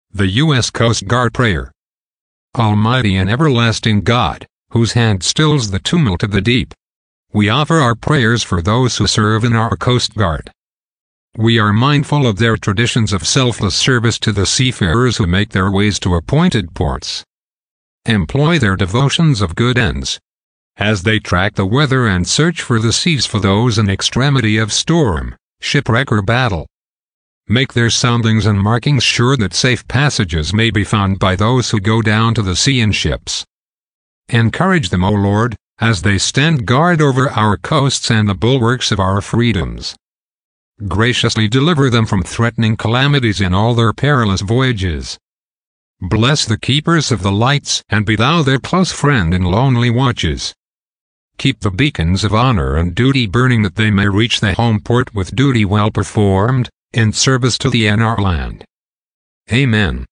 The U.S. Coast Guard Prayer. Almighty and everlasting God, whose hand stills the tumult of the deep, we offer our prayers for those who serve in our Coast Guard. We are mindful of their traditions of selfless service to the seafarers who make their ways to appointed ports. Employ their devotions of good ends, as they track the weather and search for the seas for those in extremity of storm, shipwreck or battle. Make their soundings and markings sure that safe passages may be found by those who go down to the sea in ships. Encourage them, O Lord, as they stand guard over our coasts and the bulwarks of our freedoms. Graciously deliver them from threatening calamities in all their perilous voyages. Bless the keepers of the lights, and be thou their close friend in lonely watches. Keep the beacons of honor and duty burning that they may reach the home port with duty well performed, in service to thee and our land. Amen.